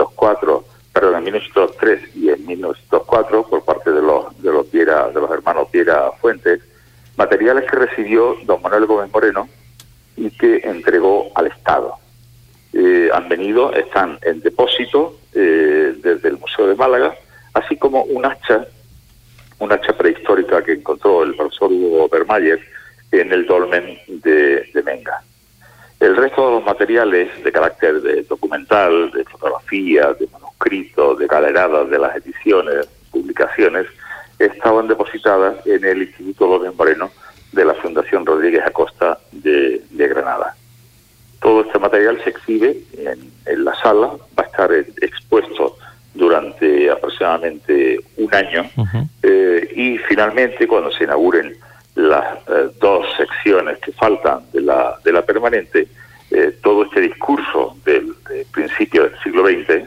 1903 y en 1904, por parte de los hermanos Viera Fuentes, materiales que recibió don Manuel Gómez Moreno y que entregó al Estado. Están en depósito desde el Museo de Málaga, así como un hacha prehistórica que encontró el profesor Hugo Bermayer en el dolmen de Menga. El resto de los materiales de carácter documental, de fotografías, de manuscritos, de galeradas de las ediciones, publicaciones, estaban depositadas en el Instituto Gómez Moreno de la Fundación Rodríguez Acosta de Granada. Todo este material se exhibe en la sala, va a estar expuesto durante aproximadamente un año, y finalmente, cuando se inauguren las 2 secciones que faltan de la permanente, todo este discurso del principio del siglo XX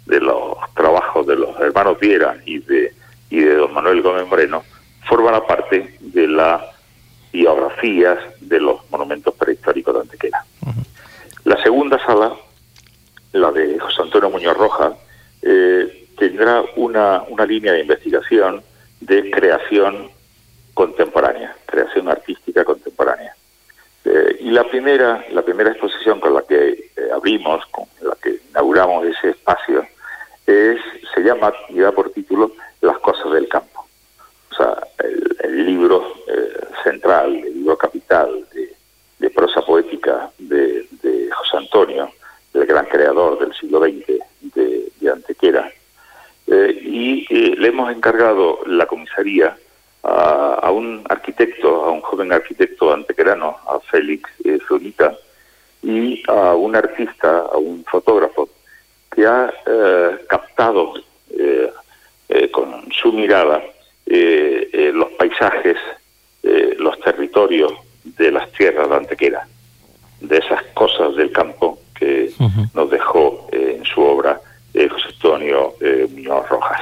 los trabajos de los hermanos Viera y de don Manuel Gómez Moreno, formará parte de las biografías de los monumentos prehistóricos de Antequera. La segunda sala, la de José Antonio Muñoz Rojas, tendrá una línea de investigación de creación contemporánea, creación artística contemporánea. Y la primera exposición con la que abrimos, con la que inauguramos ese espacio, se llama, y da por título, Las cosas del campo. O sea, el libro central, el libro capital de prosa poética de José Antonio, el gran creador del siglo XX de Antequera. Y le hemos encargado la comisaría a un arquitecto, a un joven arquitecto antequerano, a Félix Zurita, y a un artista, a un fotógrafo, que ha captado con su mirada los paisajes, los territorios de las tierras de Antequera, de esas cosas del campo que nos dejó en su obra José Antonio Muñoz Rojas.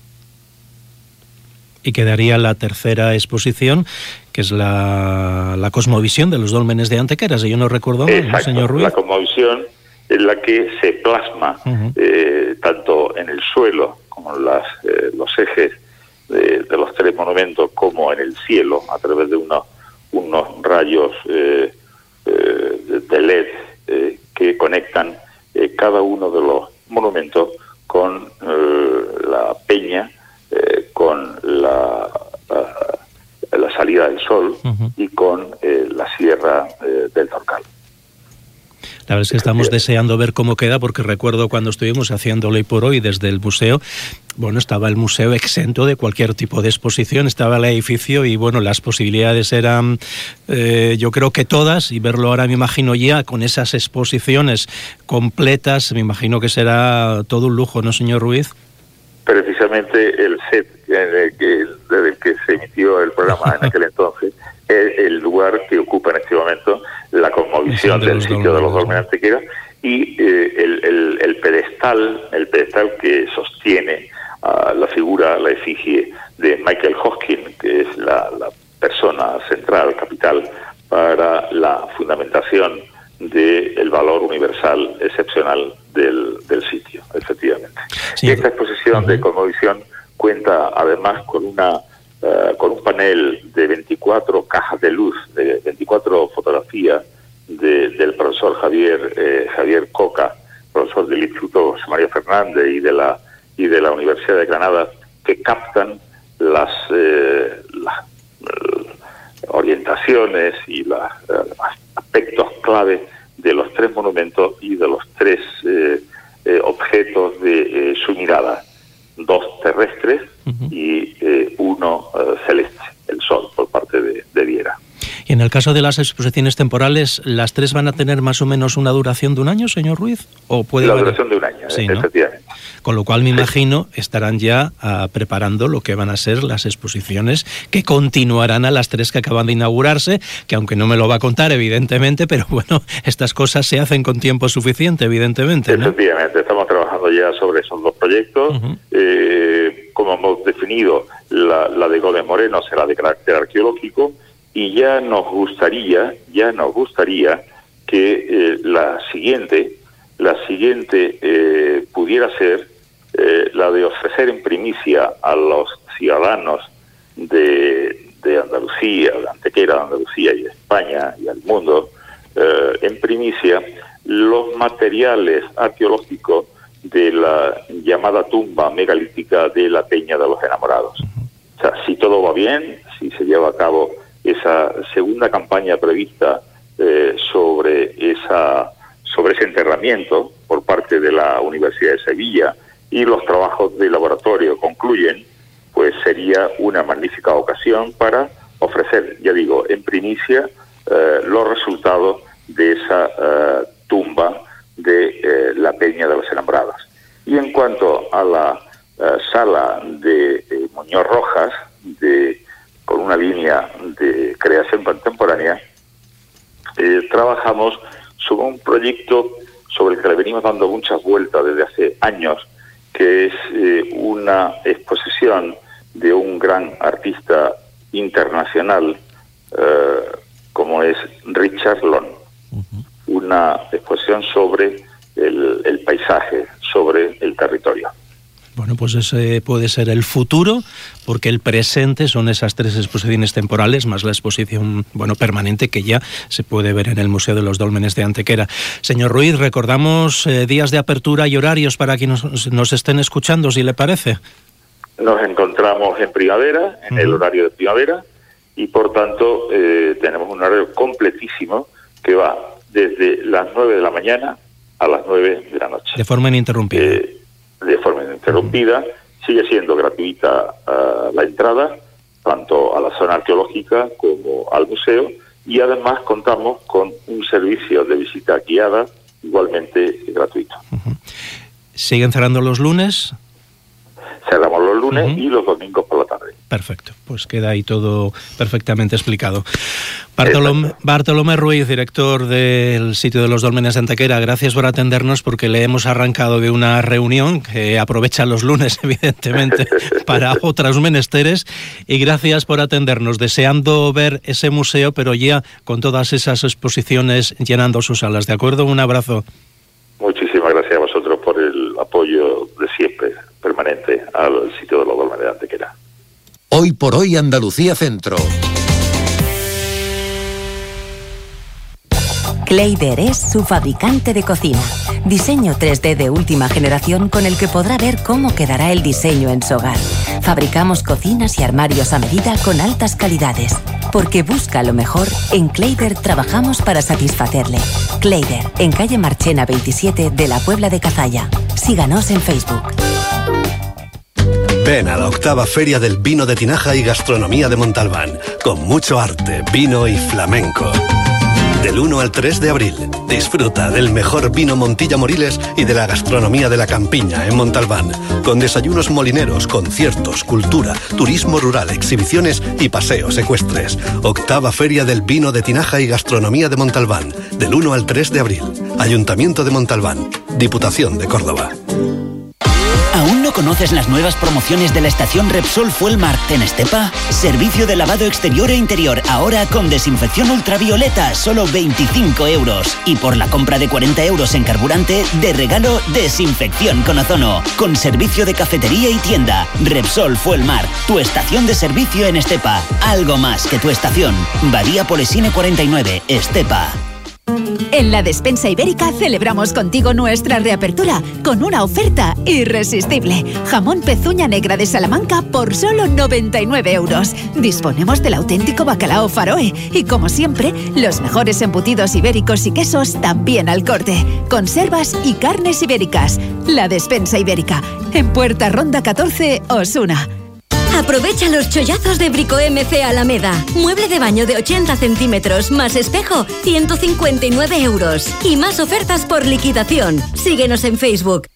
Y quedaría la tercera exposición, que es la cosmovisión de los dólmenes de Antequera, si yo no recuerdo mal, ¿no, señor Ruiz? La cosmovisión en la que se plasma tanto en el suelo como en los ejes de los tres monumentos, como en el cielo, a través de unos rayos de LED que conectan cada uno de los monumentos con la peña, con la salida del sol y con la sierra del Torcal. La verdad es que estamos deseando ver cómo queda, porque recuerdo cuando estuvimos haciendo Hoy por Hoy desde el museo, bueno, estaba el museo exento de cualquier tipo de exposición, estaba el edificio y bueno, las posibilidades eran, yo creo que todas, y verlo ahora me imagino ya con esas exposiciones completas, me imagino que será todo un lujo, ¿no, señor Ruiz? Precisamente el set desde el que se emitió el programa en aquel entonces es el lugar que ocupa en este momento la cosmovisión del sitio de los dólmenes de Antequera, y el pedestal que sostiene la figura, la efigie de Michael Hoskin, que es la persona central, capital, para la fundamentación del valor universal excepcional del sitio, efectivamente. Sí. Esta exposición de cosmovisión cuenta además con un panel de 24 cajas de luz, de 24 fotografías del profesor Javier Coca, profesor del Instituto José María Fernández y de la Universidad de Granada, que captan las orientaciones y los aspectos clave de los tres monumentos y de los tres objetos de su mirada, dos terrestres y uno celeste, el sol, por parte de Viera. Y en el caso de las exposiciones temporales, ¿las tres van a tener más o menos una duración de un año, señor Ruiz? ¿O puede haber... duración de un año, sí, efectivamente. ¿No? Con lo cual me imagino estarán ya preparando lo que van a ser las exposiciones que continuarán a las tres que acaban de inaugurarse, que aunque no me lo va a contar, evidentemente, pero bueno, estas cosas se hacen con tiempo suficiente, evidentemente, ¿no? Efectivamente, estamos trabajando ya sobre esos dos proyectos. Como hemos definido, la de Gómez Moreno será de carácter arqueológico, y ya nos gustaría que la siguiente pudiera ser la de ofrecer en primicia a los ciudadanos de Andalucía, de Antequera, de Andalucía y de España y al mundo, en primicia los materiales arqueológicos de la llamada tumba megalítica de la Peña de los Enamorados. O sea, si todo va bien, si se lleva a cabo esa segunda campaña prevista sobre ese enterramiento por parte de la Universidad de Sevilla, y los trabajos de laboratorio concluyen, pues sería una magnífica ocasión para ofrecer, ya digo, en primicia los resultados de esa tumba de la Peña de los Enamorados. Y en cuanto a la sala de Muñoz Rojas, con una línea de creación contemporánea, trabajamos sobre un proyecto sobre el que le venimos dando muchas vueltas desde hace años, que es una exposición de un gran artista internacional como es Richard Long. Una exposición sobre el paisaje, sobre el territorio. Bueno, pues ese puede ser el futuro, porque el presente son esas 3 exposiciones temporales, más la exposición permanente que ya se puede ver en el Museo de los Dólmenes de Antequera. Señor Ruiz, recordamos días de apertura y horarios para quienes nos estén escuchando, si le parece. Nos encontramos en primavera, en el horario de primavera, y por tanto tenemos un horario completísimo que va desde las 9 de la mañana a las 9 de la noche. De forma ininterrumpida. De forma ininterrumpida. Sigue siendo gratuita la entrada, tanto a la zona arqueológica como al museo, y además contamos con un servicio de visita guiada igualmente gratuito. ¿Siguen cerrando los lunes? Cerramos los lunes y los domingos por la tarde. Perfecto, pues queda ahí todo perfectamente explicado. Bartolomé Ruiz, director del sitio de los Dólmenes de Antequera, gracias por atendernos, porque le hemos arrancado de una reunión que aprovecha los lunes, evidentemente, para otros menesteres, y gracias por atendernos, deseando ver ese museo, pero ya con todas esas exposiciones llenando sus salas. ¿De acuerdo? Un abrazo. Muchísimas gracias a vosotros por el apoyo de siempre, permanente, al sitio de los Dólmenes de Antequera. Hoy por hoy Andalucía Centro. Clayder es su fabricante de cocina. Diseño 3D de última generación con el que podrá ver cómo quedará el diseño en su hogar. Fabricamos cocinas y armarios a medida con altas calidades. Porque busca lo mejor, en Clayder trabajamos para satisfacerle. Clayder, en calle Marchena 27 de la Puebla de Cazalla. Síganos en Facebook. Ven a la 8ª Feria del Vino de Tinaja y Gastronomía de Montalbán, con mucho arte, vino y flamenco. Del 1 al 3 de abril, disfruta del mejor vino Montilla Moriles y de la gastronomía de la Campiña en Montalbán, con desayunos molineros, conciertos, cultura, turismo rural, exhibiciones y paseos ecuestres. 8ª Feria del Vino de Tinaja y Gastronomía de Montalbán, del 1 al 3 de abril. Ayuntamiento de Montalbán, Diputación de Córdoba. ¿Aún no conoces las nuevas promociones de la estación Repsol Fuelmar en Estepa? Servicio de lavado exterior e interior, ahora con desinfección ultravioleta, solo 25 euros. Y por la compra de 40 euros en carburante, de regalo, desinfección con ozono. Con servicio de cafetería y tienda. Repsol Fuelmar, tu estación de servicio en Estepa. Algo más que tu estación. Badía Polesine 49, Estepa. En la Despensa Ibérica celebramos contigo nuestra reapertura con una oferta irresistible. Jamón pezuña negra de Salamanca por solo 99 euros. Disponemos del auténtico bacalao Faroe y, como siempre, los mejores embutidos ibéricos y quesos también al corte. Conservas y carnes ibéricas. La Despensa Ibérica, en Puerta Ronda 14, Osuna. Aprovecha los chollazos de Brico MC Alameda. Mueble de baño de 80 centímetros más espejo, 159 euros. Y más ofertas por liquidación. Síguenos en Facebook.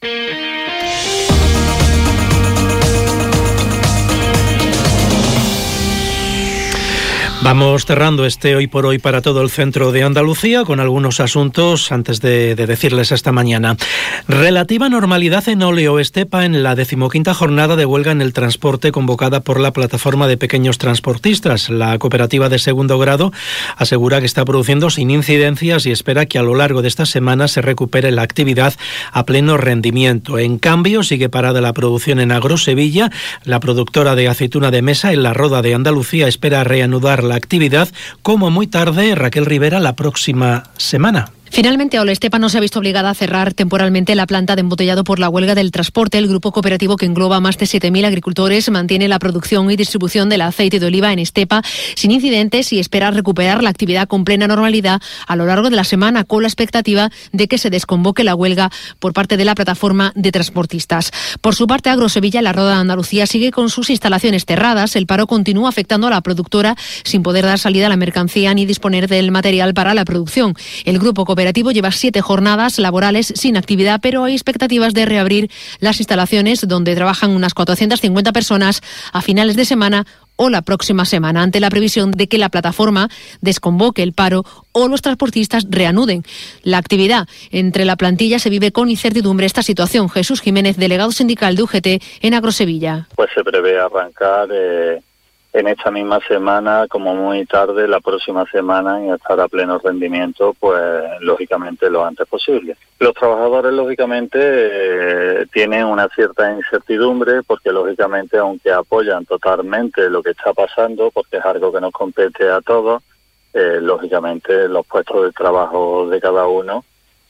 Vamos cerrando este Hoy por Hoy para todo el centro de Andalucía con algunos asuntos antes de decirles esta mañana. Relativa normalidad en Oleo Estepa en la 15ª jornada de huelga en el transporte convocada por la plataforma de pequeños transportistas. La cooperativa de segundo grado asegura que está produciendo sin incidencias y espera que a lo largo de esta semana se recupere la actividad a pleno rendimiento. En cambio, sigue parada la producción en Agrosevilla. La productora de aceituna de mesa en la Roda de Andalucía espera reanudar la actividad como muy tarde, Raquel Rivera, la próxima semana. Finalmente, Oleo Estepa no se ha visto obligada a cerrar temporalmente la planta de embotellado por la huelga del transporte. El grupo cooperativo, que engloba más de 7.000 agricultores, mantiene la producción y distribución del aceite de oliva en Estepa sin incidentes y espera recuperar la actividad con plena normalidad a lo largo de la semana, con la expectativa de que se desconvoque la huelga por parte de la plataforma de transportistas. Por su parte, Agrosevilla, la Roda de Andalucía, sigue con sus instalaciones cerradas. El paro continúa afectando a la productora sin poder dar salida a la mercancía ni disponer del material para la producción. El grupo cooperativo operativo lleva 7 jornadas laborales sin actividad, pero hay expectativas de reabrir las instalaciones donde trabajan unas 450 personas a finales de semana o la próxima semana, ante la previsión de que la plataforma desconvoque el paro o los transportistas reanuden la actividad. Entre la plantilla se vive con incertidumbre esta situación. Jesús Jiménez, delegado sindical de UGT en Agrosevilla. Pues se prevé arrancar en esta misma semana, como muy tarde la próxima semana, y estar a pleno rendimiento, pues lógicamente lo antes posible. Los trabajadores lógicamente tienen una cierta incertidumbre porque lógicamente, aunque apoyan totalmente lo que está pasando, porque es algo que nos compete a todos, lógicamente los puestos de trabajo de cada uno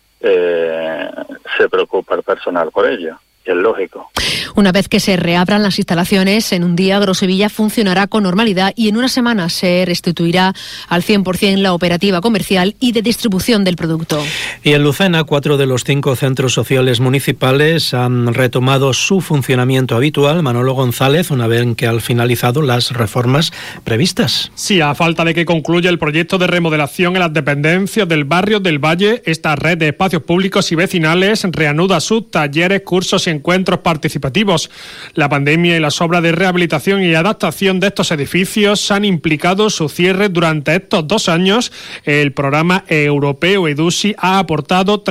se preocupa el personal por ello. Es lógico. Una vez que se reabran las instalaciones, en un día Agrosevilla funcionará con normalidad y en una semana se restituirá al 100% la operativa comercial y de distribución del producto. Y en Lucena, 4 de los 5 centros sociales municipales han retomado su funcionamiento habitual. Manolo González, una vez que han finalizado las reformas previstas. Sí, a falta de que concluya el proyecto de remodelación en las dependencias del barrio del Valle, esta red de espacios públicos y vecinales reanuda sus talleres, cursos y encuentros participativos. La pandemia y las obras de rehabilitación y adaptación de estos edificios han implicado su cierre durante estos 2 años. El programa europeo EDUSI ha aportado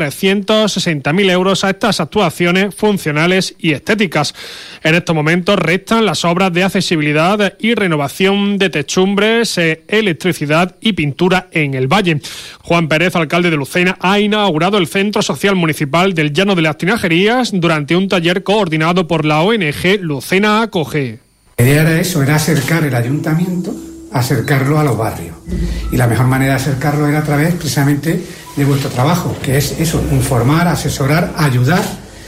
360.000 euros a estas actuaciones funcionales y estéticas. En estos momentos restan las obras de accesibilidad y renovación de techumbres, electricidad y pintura en el Valle. Juan Pérez, alcalde de Lucena, ha inaugurado el Centro Social Municipal del Llano de las Tinajerías durante un taller coordinado por la ONG Lucena Acoge. La idea era eso, era acercar el ayuntamiento, acercarlo a los barrios. Y la mejor manera de acercarlo era a través precisamente de vuestro trabajo, que es eso, informar, asesorar, ayudar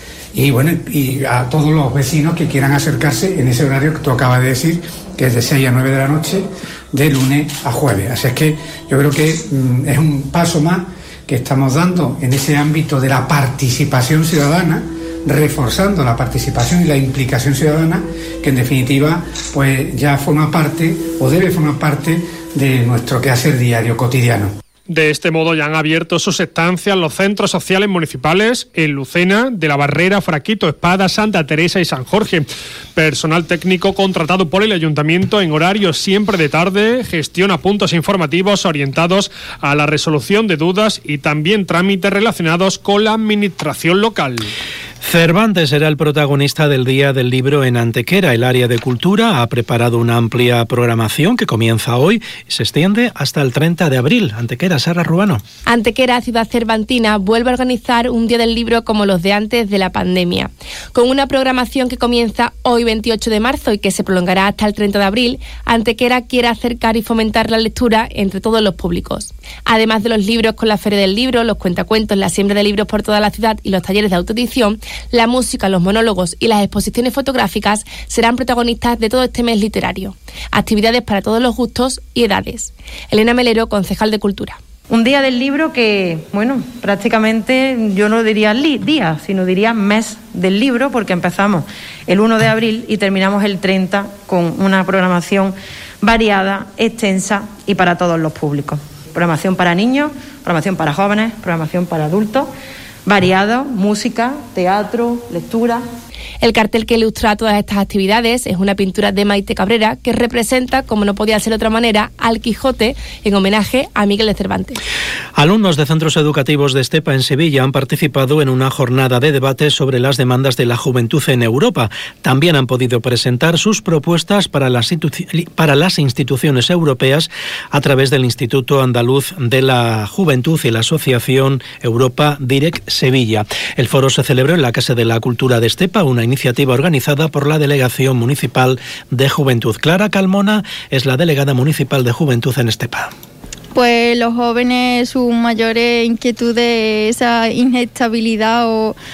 y bueno, y a todos los vecinos que quieran acercarse en ese horario que tú acabas de decir, que es de 6 a 9 de la noche, de lunes a jueves. Así es que yo creo que es un paso más que estamos dando en ese ámbito de la participación ciudadana, reforzando la participación y la implicación ciudadana, que en definitiva pues ya forma parte o debe formar parte de nuestro quehacer diario, cotidiano. De este modo ya han abierto sus estancias los centros sociales municipales en Lucena, de la Barrera, Fraquito, Espada, Santa Teresa y San Jorge. Personal técnico contratado por el ayuntamiento en horario siempre de tarde, gestiona puntos informativos orientados a la resolución de dudas y también trámites relacionados con la administración local. Cervantes será el protagonista del Día del Libro en Antequera. El área de cultura ha preparado una amplia programación que comienza hoy y se extiende hasta el 30 de abril. Antequera, Sara Ruano. Antequera, ciudad cervantina, vuelve a organizar un Día del Libro como los de antes de la pandemia. Con una programación que comienza hoy 28 de marzo y que se prolongará hasta el 30 de abril, Antequera quiere acercar y fomentar la lectura entre todos los públicos. Además de los libros con la Feria del Libro, los cuentacuentos, la siembra de libros por toda la ciudad y los talleres de autoedición, la música, los monólogos y las exposiciones fotográficas serán protagonistas de todo este mes literario. Actividades para todos los gustos y edades. Elena Melero, concejal de Cultura. Un día del libro que, bueno, prácticamente yo no diría día, sino diría mes del libro, porque empezamos el 1 de abril y terminamos el 30 con una programación variada, extensa y para todos los públicos. Programación para niños, programación para jóvenes, programación para adultos, variado, música, teatro, lectura. El cartel que ilustra todas estas actividades es una pintura de Maite Cabrera que representa, como no podía ser de otra manera, al Quijote en homenaje a Miguel de Cervantes. Alumnos de centros educativos de Estepa en Sevilla han participado en una jornada de debate sobre las demandas de la juventud en Europa. También han podido presentar sus propuestas para las instituciones europeas a través del Instituto Andaluz de la Juventud y la Asociación Europa Direct Sevilla. El foro se celebró en la Casa de la Cultura de Estepa, una iniciativa organizada por la Delegación Municipal de Juventud. Clara Calmona es la delegada municipal de Juventud en Estepa. Pues los jóvenes, su mayor inquietud es esa inestabilidad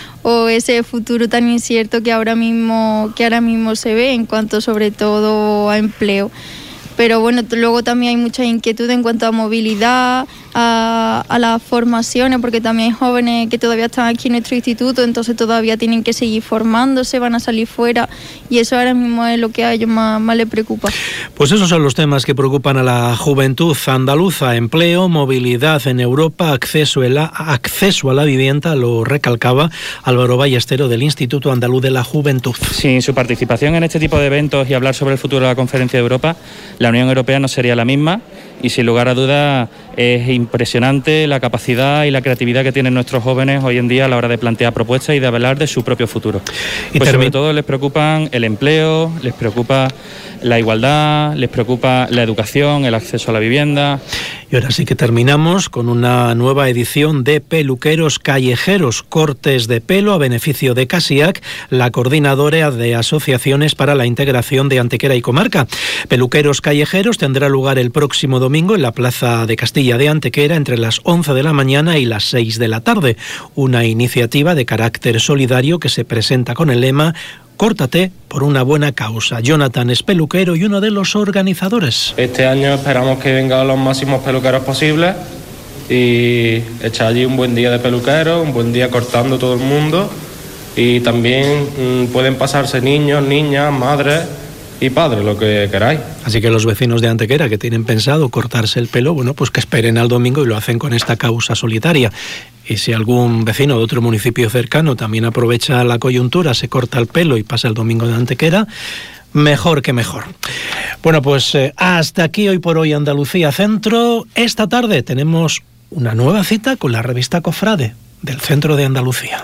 o ese futuro tan incierto que ahora mismo se ve en cuanto sobre todo a empleo. Pero bueno, luego también hay mucha inquietud en cuanto a movilidad, a las formaciones, porque también hay jóvenes que todavía están aquí en nuestro instituto, entonces todavía tienen que seguir formándose, van a salir fuera, y eso ahora mismo es lo que a ellos más les preocupa. Pues esos son los temas que preocupan a la juventud andaluza: empleo, movilidad en Europa, acceso a la vivienda, lo recalcaba Álvaro Ballestero del Instituto Andaluz de la Juventud. Sin su participación en este tipo de eventos y hablar sobre el futuro de la Conferencia de Europa, la Unión Europea no sería la misma, y sin lugar a dudas es impresionante la capacidad y la creatividad que tienen nuestros jóvenes hoy en día a la hora de plantear propuestas y de hablar de su propio futuro. Pues sobre todo les preocupan el empleo, les preocupa la igualdad, les preocupa la educación, el acceso a la vivienda. Y ahora sí que terminamos con una nueva edición de Peluqueros Callejeros, cortes de pelo a beneficio de Casiac, la coordinadora de asociaciones para la integración de Antequera y comarca. Peluqueros Callejeros tendrá lugar el próximo domingo en la Plaza de Castilla de Antequera entre las 11 de la mañana y las 6 de la tarde. Una iniciativa de carácter solidario que se presenta con el lema Córtate por una buena causa. Jonathan es peluquero y uno de los organizadores. Este año esperamos que vengan los máximos peluqueros posibles y echar allí un buen día de peluquero, un buen día cortando todo el mundo, y también pueden pasarse niños, niñas, madres y padres, lo que queráis. Así que los vecinos de Antequera que tienen pensado cortarse el pelo, bueno, pues que esperen al domingo y lo hacen con esta causa solidaria. Y si algún vecino de otro municipio cercano también aprovecha la coyuntura, se corta el pelo y pasa el domingo de Antequera, mejor que mejor. Bueno, pues hasta aquí hoy por hoy Andalucía Centro. Esta tarde tenemos una nueva cita con la revista Cofrade del Centro de Andalucía.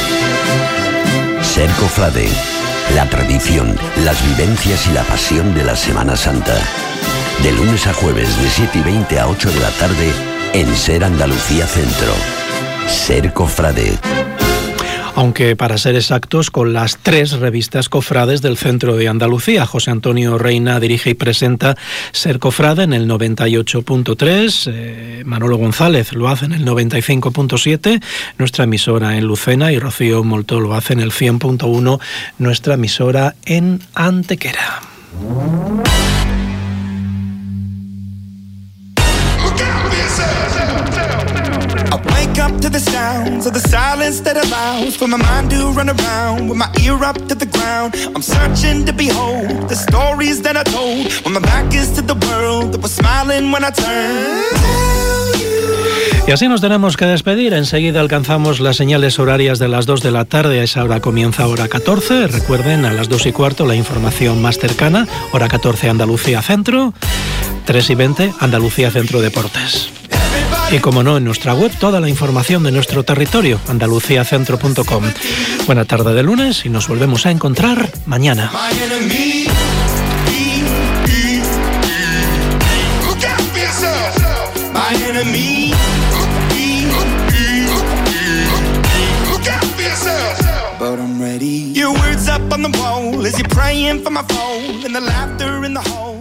Ser Cofrade, la tradición, las vivencias y la pasión de la Semana Santa. De lunes a jueves de 7:20 a 8 de la tarde en Ser Andalucía Centro. Ser Cofrade. Aunque para ser exactos, con las 3 revistas cofrades del Centro de Andalucía. José Antonio Reina dirige y presenta Ser Cofrade en el 98.3, Manolo González lo hace en el 95.7, nuestra emisora en Lucena, y Rocío Moltó lo hace en el 100.1, nuestra emisora en Antequera. Up to the sounds of the silence that allows for my mind to run around with my ear up to the ground. I'm searching to behold the stories that I told when my back is to the world that was smiling when I turned. Y así nos tenemos que despedir. Enseguida alcanzamos las señales horarias de las 2 de la tarde. A esa hora comienza hora 14. Recuerden, a las 2:15 la información más cercana. Hora 14 Andalucía Centro. 3:20 Andalucía Centro Deportes. Y como no, en nuestra web toda la información de nuestro territorio, andaluciacentro.com. Buena tarde de lunes y nos volvemos a encontrar mañana. But I'm ready. Your words up on the wall as you're praying for my phone and the laughter in the hall.